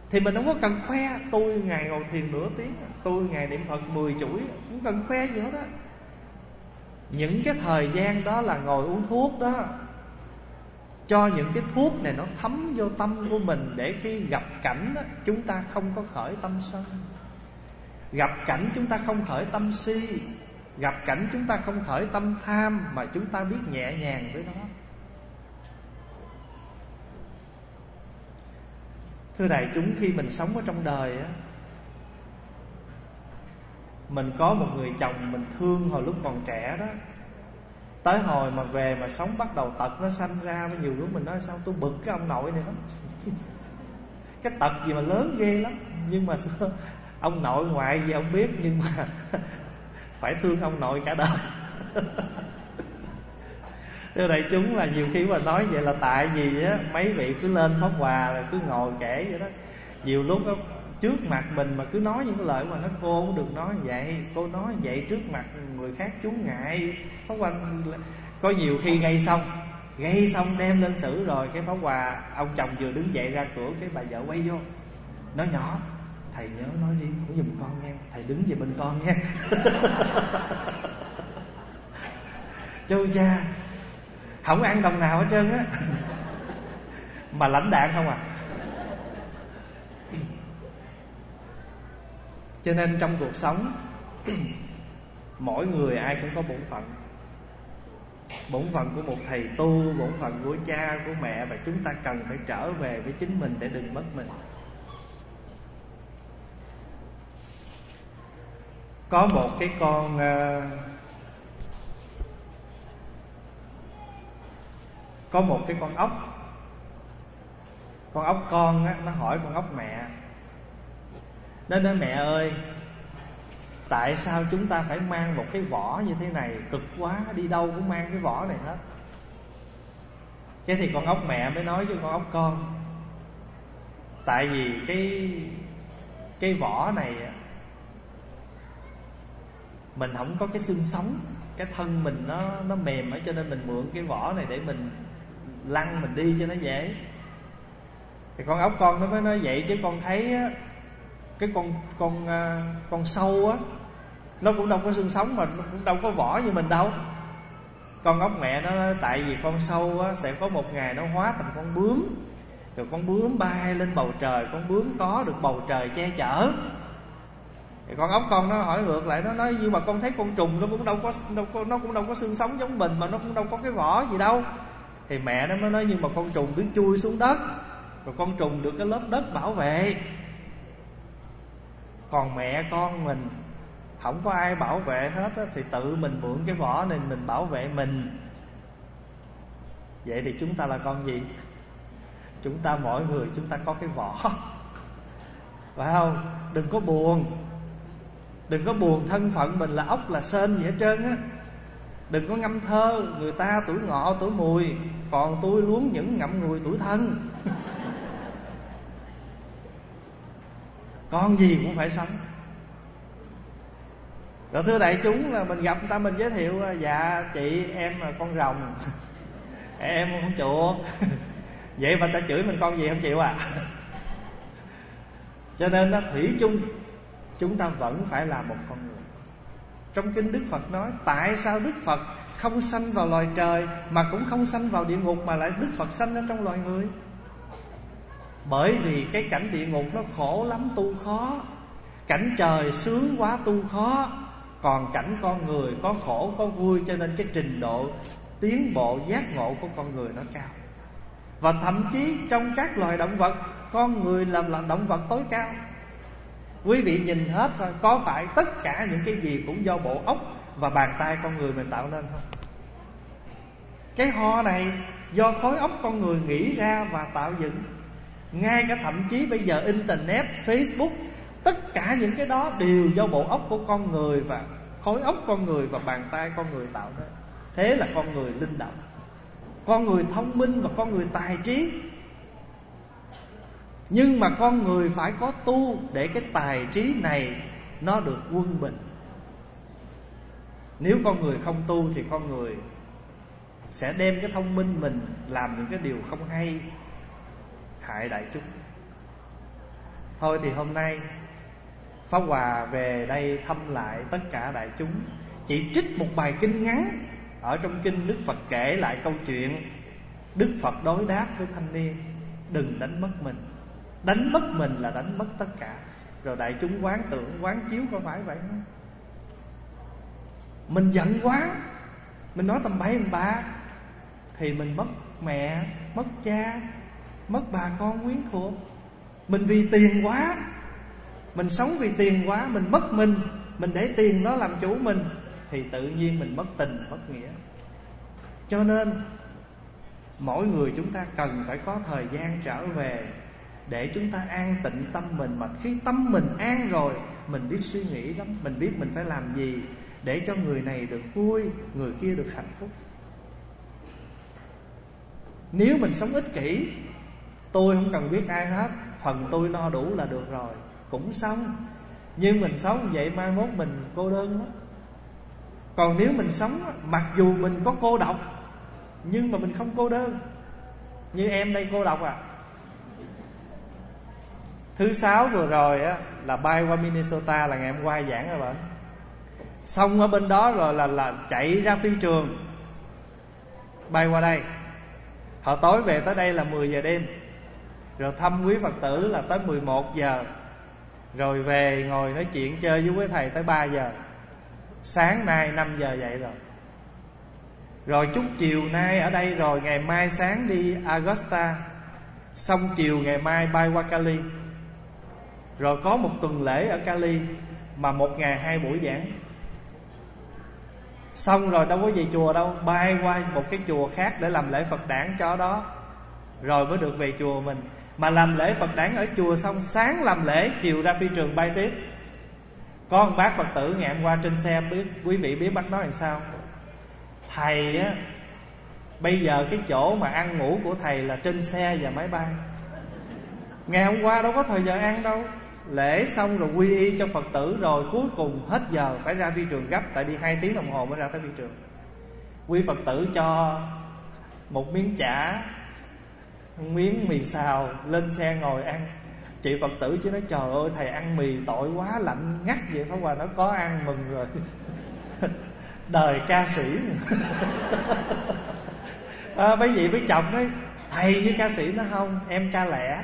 thì mình không có cần khoe. Tôi ngày ngồi thiền nửa tiếng, tôi ngày niệm Phật 10 chuỗi, không cần khoe gì hết đó. Những cái thời gian đó là ngồi uống thuốc đó, cho những cái thuốc này nó thấm vô tâm của mình, để khi gặp cảnh đó, chúng ta không có khởi tâm sân, gặp cảnh chúng ta không khởi tâm si, gặp cảnh chúng ta không khởi tâm tham, mà chúng ta biết nhẹ nhàng với nó. Thưa đại chúng, khi mình sống ở trong đời á, mình có một người chồng mình thương hồi lúc còn trẻ đó, tới hồi mà về mà sống bắt đầu tật nó sanh ra, nhiều lúc mình nói sao tôi bực cái ông nội này lắm. Cái tật gì mà lớn ghê lắm. Nhưng mà ông nội ngoại gì không biết, nhưng mà phải thương ông nội cả đời. Thưa đại chúng, là nhiều khi mà nói vậy là tại vì á, mấy vị cứ lên pháp hòa là cứ ngồi kể vậy đó. Nhiều lúc đó, trước mặt mình mà cứ nói những cái lời mà nó cô không được nói vậy, cô nói vậy trước mặt người khác chú ngại. Pháp Hòa có nhiều khi gây xong đem lên xử rồi, cái Pháp Hòa ông chồng vừa đứng dậy ra cửa, cái bà vợ quay vô nói nhỏ: thầy nhớ nói riêng của giùm con nha, thầy đứng về bên con nha. Châu cha, không ăn đồng nào hết trơn á, mà lãnh đạn không à. Cho nên trong cuộc sống, mỗi người ai cũng có bổn phận. Bổn phận của một thầy tu, bổn phận của cha, của mẹ, và chúng ta cần phải trở về với chính mình để đừng mất mình. Có một cái con ốc. Con ốc con á, nó hỏi con ốc mẹ, nó nói: mẹ ơi, tại sao chúng ta phải mang một cái vỏ như thế này, cực quá, đi đâu cũng mang cái vỏ này hết. Thế thì con ốc mẹ mới nói với con ốc con: tại vì cái vỏ này mình không có cái xương sống, cái thân mình nó mềm ấy, cho nên mình mượn cái vỏ này để mình lăn mình đi cho nó dễ. Thì con ốc con nó mới nói vậy, chứ con thấy á, cái con sâu á, nó cũng đâu có xương sống, mà nó cũng đâu có vỏ như mình đâu. Con ốc mẹ nó nói: tại vì con sâu á, sẽ có một ngày nó hóa thành con bướm, rồi con bướm bay lên bầu trời, con bướm có được bầu trời che chở. Thì con ốc con nó hỏi ngược lại, nó nói: nhưng mà con thấy con trùng nó cũng đâu có xương sống giống mình, mà nó cũng đâu có cái vỏ gì đâu. Thì mẹ nó mới nói: nhưng mà con trùng cứ chui xuống đất, rồi con trùng được cái lớp đất bảo vệ. Còn mẹ con mình không có ai bảo vệ hết á, thì tự mình mượn cái vỏ này mình bảo vệ mình. Vậy thì chúng ta là con gì? Chúng ta mỗi người chúng ta có cái vỏ, phải không? Đừng có buồn thân phận mình là ốc là sên gì hết trơn á. Đừng có ngâm thơ người ta tuổi ngọ tuổi mùi, còn tôi luống những ngậm ngùi tuổi thân. Con gì cũng phải sống. Rồi thưa đại chúng, là mình gặp người ta mình giới thiệu: dạ chị em là con rồng. Em không chịu. Vậy mà ta chửi mình con gì không chịu à. Cho nên nó thủy chung chúng ta vẫn phải là một con người. Trong kinh Đức Phật nói: tại sao Đức Phật không sanh vào loài trời, mà cũng không sanh vào địa ngục, mà lại Đức Phật sanh ở trong loài người? Bởi vì cái cảnh địa ngục nó khổ lắm, tu khó. Cảnh trời sướng quá, tu khó. Còn cảnh con người có khổ có vui, cho nên cái trình độ tiến bộ giác ngộ của con người nó cao. Và thậm chí trong các loài động vật, con người là động vật tối cao. Quý vị nhìn hết rồi, có phải tất cả những cái gì cũng do bộ óc và bàn tay con người mình tạo nên không? Cái ho này do khối óc con người nghĩ ra và tạo dựng. Ngay cả thậm chí bây giờ Internet, Facebook, tất cả những cái đó đều do bộ óc của con người và khối óc con người và bàn tay con người tạo nên. Thế là con người linh động, con người thông minh và con người tài trí. Nhưng mà con người phải có tu để cái tài trí này nó được quân bình. Nếu con người không tu thì con người sẽ đem cái thông minh mình làm những cái điều không hay, hại đại chúng. Thôi thì hôm nay Pháp Hòa về đây thăm lại tất cả đại chúng, chỉ trích một bài kinh ngắn. Ở trong kinh Đức Phật kể lại câu chuyện Đức Phật đối đáp với thanh niên: đừng đánh mất mình. Đánh mất mình là đánh mất tất cả. Rồi đại chúng quán tưởng, quán chiếu có phải vậy không? Mình giận quá, mình nói tầm bậy tầm bạ, thì mình mất mẹ, mất cha, mất bà con quyến thuộc. Mình vì tiền quá, mình sống vì tiền quá, mình mất mình để tiền nó làm chủ mình, thì tự nhiên mình mất tình, mất nghĩa. Cho nên mỗi người chúng ta cần phải có thời gian trở về để chúng ta an tịnh tâm mình. Mà khi tâm mình an rồi, mình biết suy nghĩ lắm, mình biết mình phải làm gì để cho người này được vui, người kia được hạnh phúc. Nếu mình sống ích kỷ, tôi không cần biết ai hết, phần tôi no đủ là được rồi, cũng xong. Nhưng mình sống vậy mai mốt mình cô đơn lắm. Còn nếu mình sống mặc dù mình có cô độc, nhưng mà mình không cô đơn. Như em đây cô độc à. Thứ Sáu vừa rồi á, là bay qua Minnesota, là ngày hôm qua giảng ở bển. Xong ở bên đó rồi là chạy ra phi trường, bay qua đây. Hồi tối về tới đây là 10 giờ đêm. Rồi thăm quý Phật tử là tới 11 giờ. Rồi về ngồi nói chuyện chơi với quý thầy tới 3 giờ. Sáng nay 5 giờ dậy rồi. Rồi chút chiều nay ở đây rồi, ngày mai sáng đi Augusta, xong chiều ngày mai bay qua Cali. Rồi có một tuần lễ ở Cali, mà 1 ngày 2 buổi giảng. Xong rồi đâu có về chùa đâu, bay qua một cái chùa khác để làm lễ Phật đản cho đó, rồi mới được về chùa mình. Mà làm lễ Phật đản ở chùa xong, sáng làm lễ, chiều ra phi trường bay tiếp. Có một bác Phật tử ngày hôm qua trên xe, biết quý vị biết bác nói làm sao? Thầy á, bây giờ cái chỗ mà ăn ngủ của thầy là trên xe và máy bay. Ngày hôm qua đâu có thời giờ ăn đâu. Lễ xong rồi quy y cho Phật tử, rồi cuối cùng hết giờ phải ra phi trường gấp, tại đi 2 tiếng đồng hồ mới ra tới phi trường. Quý Phật tử cho một miếng chả, một miếng mì xào, lên xe ngồi ăn. Chị Phật tử chứ nói trời ơi thầy ăn mì tội quá, lạnh ngắt vậy. Pháp Hòa nó có ăn mừng rồi. Đời ca sĩ. Mấy vị với chồng nói thầy với ca sĩ nó không, em ca lẻ.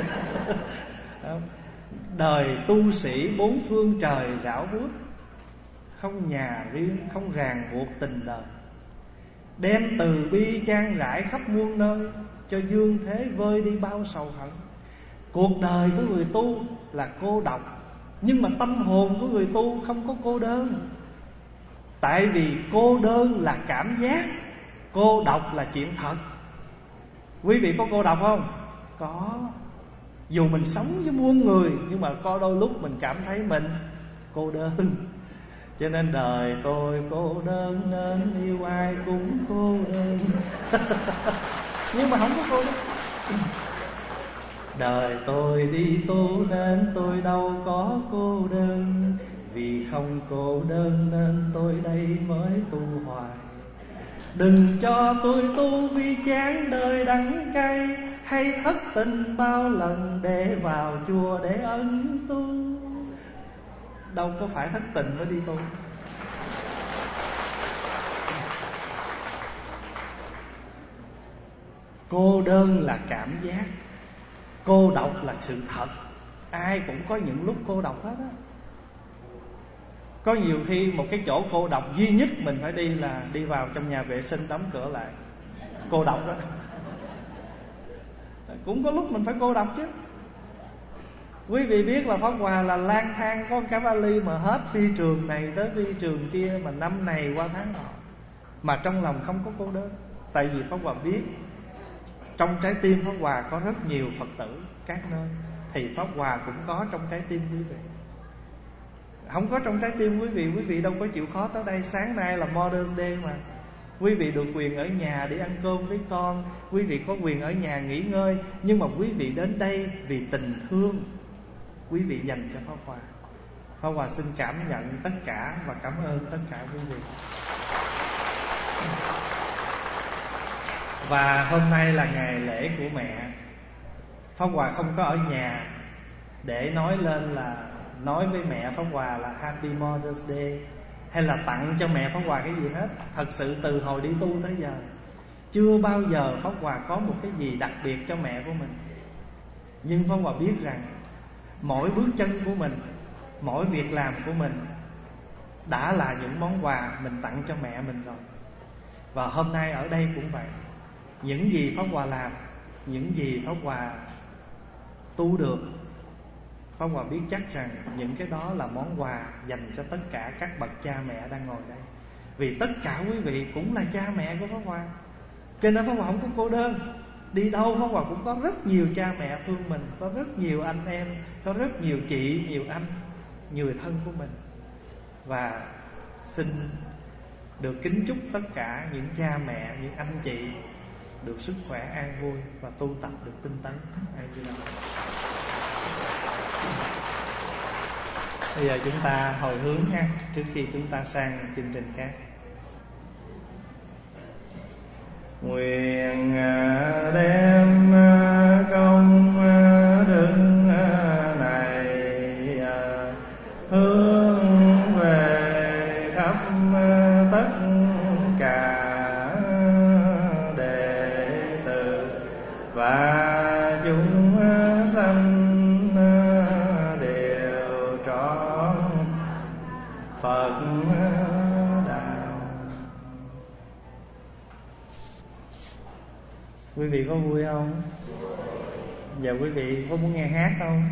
Đời tu sĩ bốn phương trời rảo bước, không nhà riêng, không ràng buộc tình đời. Đem từ bi chan rải khắp muôn nơi, cho dương thế vơi đi bao sầu hận. Cuộc đời của người tu là cô độc, nhưng mà tâm hồn của người tu không có cô đơn. Tại vì cô đơn là cảm giác, cô độc là chuyện thật. Quý vị có cô độc không? Có. Dù mình sống với muôn người, nhưng mà có đôi lúc mình cảm thấy mình cô đơn. Cho nên đời tôi cô đơn, nên yêu ai cũng cô đơn. Nhưng mà không có cô đơn. Đời tôi đi tu nên tôi đâu có cô đơn. Vì không cô đơn nên tôi đây mới tu hoài. Đừng cho tôi tu vì chán đời đắng cay, hay thất tình bao lần để vào chùa để ân tu. Đâu có phải thất tình mới đi tu. Cô đơn là cảm giác, cô độc là sự thật. Ai cũng có những lúc cô độc hết á. Có nhiều khi một cái chỗ cô độc duy nhất mình phải đi là đi vào trong nhà vệ sinh đóng cửa lại. Cô độc đó. Cũng có lúc mình phải cô độc chứ. Quý vị biết là Pháp Hòa là lang thang có cái vali mà hết phi trường này tới phi trường kia, mà năm này qua tháng nọ, mà trong lòng không có cô đơn. Tại vì Pháp Hòa biết trong trái tim Pháp Hòa có rất nhiều Phật tử các nơi, thì Pháp Hòa cũng có trong trái tim quý vị. Không có trong trái tim quý vị đâu có chịu khó tới đây. Sáng nay là Mother's Day mà, quý vị được quyền ở nhà đi ăn cơm với con, quý vị có quyền ở nhà nghỉ ngơi. Nhưng mà quý vị đến đây vì tình thương quý vị dành cho Pháp Hòa. Pháp Hòa xin cảm nhận tất cả và cảm ơn tất cả quý vị. Và hôm nay là ngày lễ của mẹ. Pháp Hòa không có ở nhà, để nói lên là nói với mẹ Pháp Hòa là Happy Mother's Day, hay là tặng cho mẹ Pháp Hòa cái gì hết. Thật sự từ hồi đi tu tới giờ chưa bao giờ Pháp Hòa có một cái gì đặc biệt cho mẹ của mình. Nhưng Pháp Hòa biết rằng mỗi bước chân của mình, mỗi việc làm của mình đã là những món quà mình tặng cho mẹ mình rồi. Và hôm nay ở đây cũng vậy. Những gì Pháp Hòa làm, những gì Pháp Hòa tu được, Pháp Hòa biết chắc rằng những cái đó là món quà dành cho tất cả các bậc cha mẹ đang ngồi đây. Vì tất cả quý vị cũng là cha mẹ của Pháp Hòa, cho nên Pháp Hòa không có cô đơn. Đi đâu Pháp Hòa cũng có rất nhiều cha mẹ thương mình, có rất nhiều anh em, có rất nhiều chị, nhiều anh, người thân của mình. Và xin được kính chúc tất cả những cha mẹ, những anh chị được sức khỏe an vui và tu tập được tinh tấn. Bây giờ chúng ta hồi hướng ha, trước khi chúng ta sang chương trình khác. Nguyện đem công đức này hướng về khắp tất cả đệ tử và chúng sanh đều trọn Phật đạo. Quý vị có vui không? Giờ quý vị có muốn nghe hát không?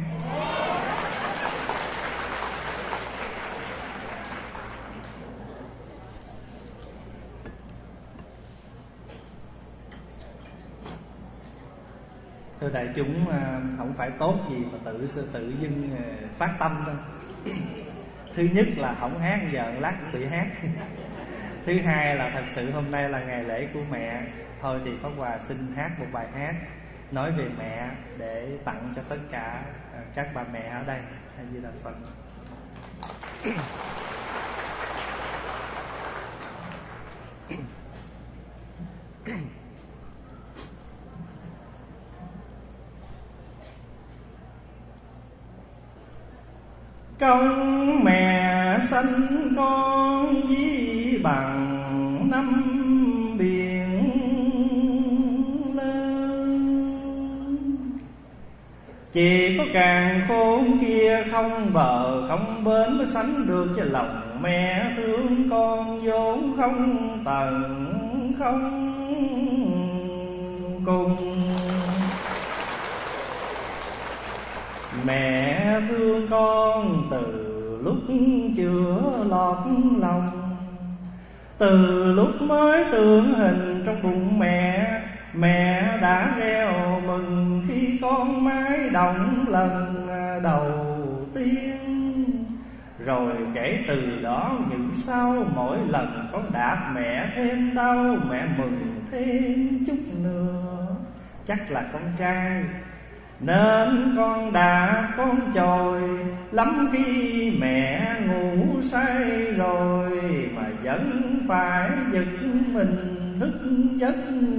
Thưa đại chúng, không phải tốt gì mà tự dưng phát tâm đâu. Thứ nhất là không hát, giờ lát cũng bị hát. Thứ hai là thật sự hôm nay là ngày lễ của mẹ. Thôi thì Pháp Hòa xin hát một bài hát nói về mẹ để tặng cho tất cả các bà mẹ ở đây. A Di Đà Phật. Công mẹ sanh con ví bằng năm biển lớn, chỉ có càn khôn kia không bờ không bến mới sánh được cho lòng mẹ thương con vốn không tận không cùng. Mẹ thương con từ lúc chưa lọt lòng, từ lúc mới tượng hình trong bụng mẹ, mẹ đã reo mừng khi con mái động lần đầu tiên. Rồi kể từ đó những sau mỗi lần con đạp mẹ thêm đau, mẹ mừng thêm chút nữa. Chắc là con trai nên con đã con chồi lắm khi mẹ ngủ say rồi, mà vẫn phải giật mình thức giấc.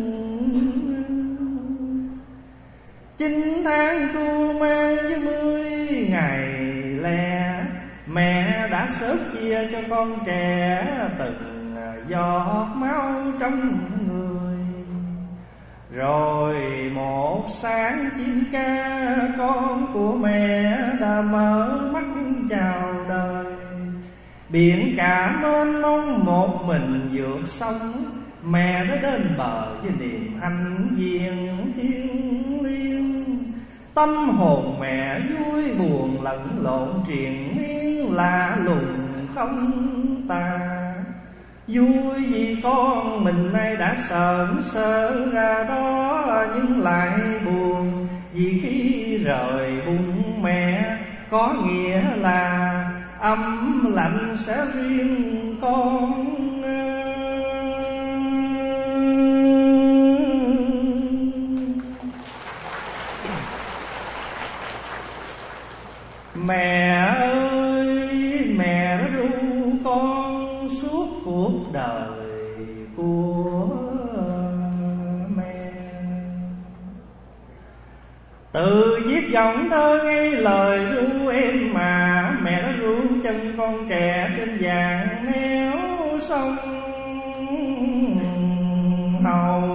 9 tháng cu mang với 10 ngày lẻ, mẹ đã sớt chia cho con trẻ từng giọt máu trong người. Rồi một sáng chim ca con của mẹ đã mở mắt chào đời. Biển cả mênh mông một mình vượt sông, mẹ đã đến bờ với niềm hạnh diện thiêng liêng. Tâm hồn mẹ vui buồn lẫn lộn triền miên lạ lùng không tà. Vui vì con mình nay đã sờn sơ ra đó, nhưng lại buồn vì khi rời bụng mẹ có nghĩa là ấm lạnh sẽ riêng con. Mẹ ơi, mẹ ru con suốt cuộc đời của mẹ. Từ chiếc giọng thơ ngây lời ru em mà, mẹ đã ru chân con trẻ trên vàng neo sông Hầu.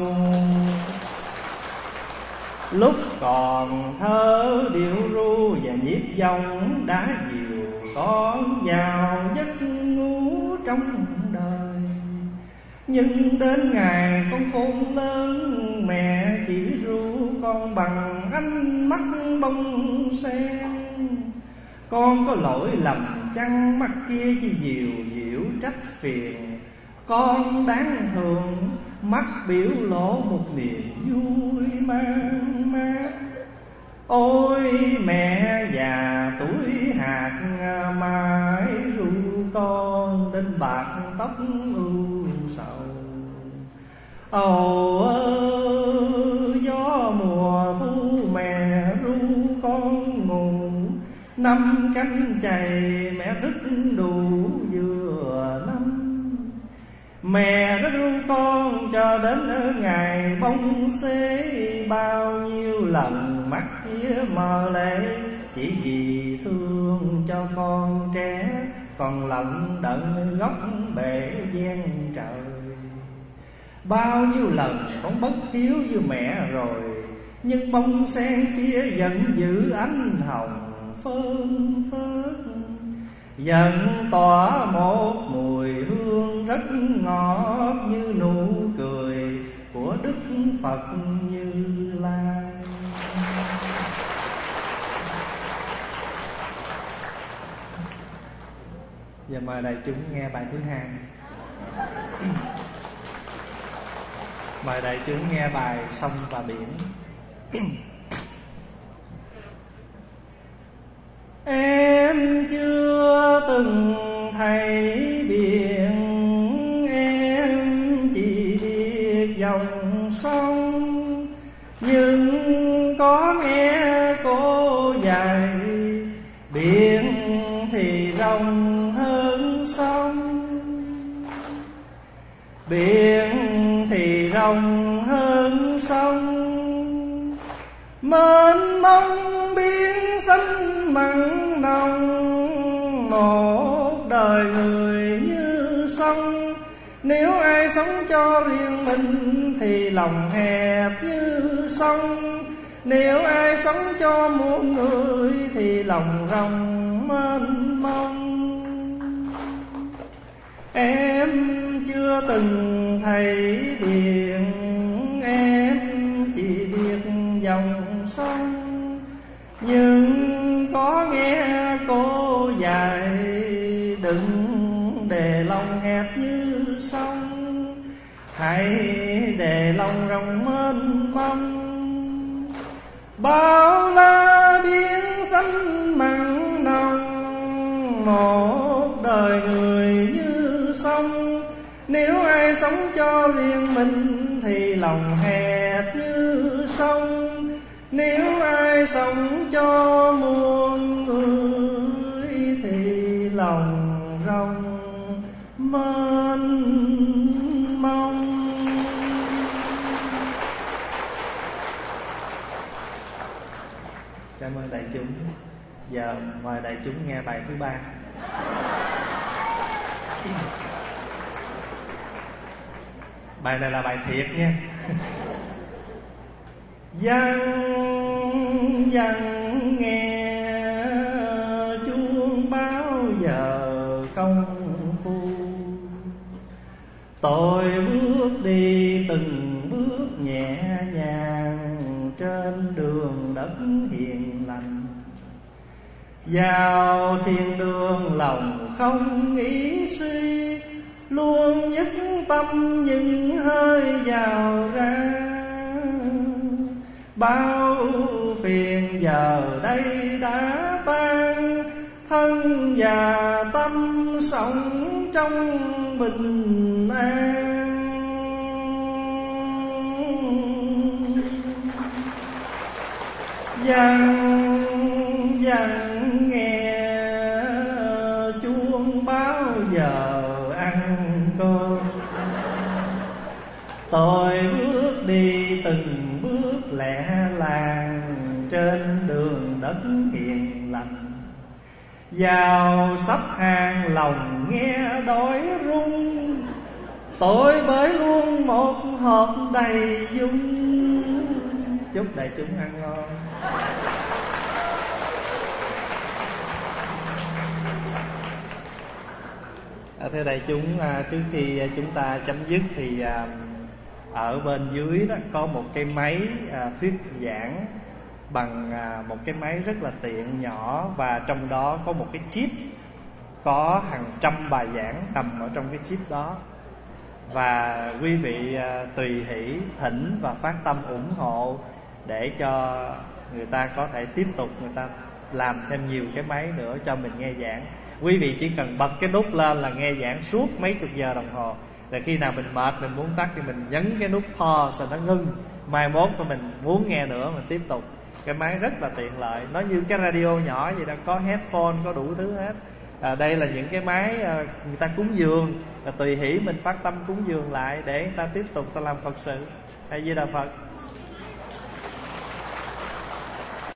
Lúc còn thơ điệu ru và nhịp dòng đã dìu con vào giấc ngủ trong đời. Nhưng đến ngày con khôn lớn, mẹ chỉ ru con bằng ánh mắt bông sen. Con có lỗi lầm chăng mắt kia chỉ dịu dịu trách phiền. Con đáng thương mắt biểu lộ một niềm vui man mác. Ôi mẹ già tuổi hạt mãi ru con đến bạc tóc ưu sầu. Ồ ơi gió mùa thu mẹ ru con ngủ. Năm cánh chày mẹ thức đủ vừa năm. Mẹ đã ru con cho đến ngày bông xế. Bao nhiêu lần mắt kia mờ lệ, chỉ vì thương cho con trẻ còn lận đận góc bể gian trời. Bao nhiêu lần con bất hiếu như mẹ rồi, nhưng bông sen kia vẫn giữ ánh hồng phơn phớt. Dần tỏa một mùi hương rất ngọt như nụ cười của Đức Phật Như Lai. Giờ mời đại chúng nghe bài thứ hai. Mời đại chúng nghe bài Sông và Biển. Em chưa từng thấy biển, em chỉ biết dòng sông. Nhưng có nghe cô dạy, biển thì rộng hơn sông. Biển thì rộng hơn sông, mênh mông biển xanh mặn nồng. Một đời người như sông, nếu ai sống cho riêng mình thì lòng hẹp như sông. Nếu ai sống cho muôn người thì lòng rộng mênh mông. Em chưa từng thấy biển, em chỉ biết dòng sông. Nhưng có nghe cô dạy, đừng để lòng hẹp như sông, hãy để lòng rộng mênh mông. Bao la biển xanh mặn nồng, một đời người như sông. Nếu ai sống cho riêng mình thì lòng hẹp như sông. Nếu ai sống cho muôn người thì lòng rộng mênh mông. Cảm ơn đại chúng. Giờ mời đại chúng nghe bài thứ ba. Bài này là bài thiệt nha. Dân dân nghe chuông bao giờ công phu. Tôi bước đi từng bước nhẹ nhàng trên đường đất hiền lành. Vào thiên đường lòng không nghĩ suy, luôn nhất tâm những hơi vào ra. Bao phiền giờ đây đã tan, thân và tâm sống trong bình an. Vang vang nghe chuông bao giờ ăn cơm. Tôi bước đi từng bước lẻ làng trên vào sắp hàng lòng nghe đói run, tôi bới luôn một hộp đầy dung. Chúc đại chúng ăn ngon. Thưa đại chúng, trước khi chúng ta chấm dứt thì ở bên dưới đó có một cái máy thuyết giảng bằng một cái máy rất là tiện nhỏ, và trong đó có một cái chip có hàng trăm bài giảng nằm ở trong cái chip đó. Và quý vị tùy hỷ thỉnh và phát tâm ủng hộ để cho người ta có thể tiếp tục người ta làm thêm nhiều cái máy nữa cho mình nghe giảng. Quý vị chỉ cần bật cái nút lên là nghe giảng suốt mấy chục giờ đồng hồ. Rồi khi nào mình mệt, mình muốn tắt thì mình nhấn cái nút pause rồi nó ngưng. Mai mốt mà mình muốn nghe nữa mình tiếp tục. Cái máy rất là tiện lợi, nó như cái radio nhỏ vậy đó, có headphone, có đủ thứ hết. Đây là những cái máy người ta cúng dường, tùy hỷ mình phát tâm cúng dường lại để người ta tiếp tục ta làm Phật sự. A Di Đà Phật.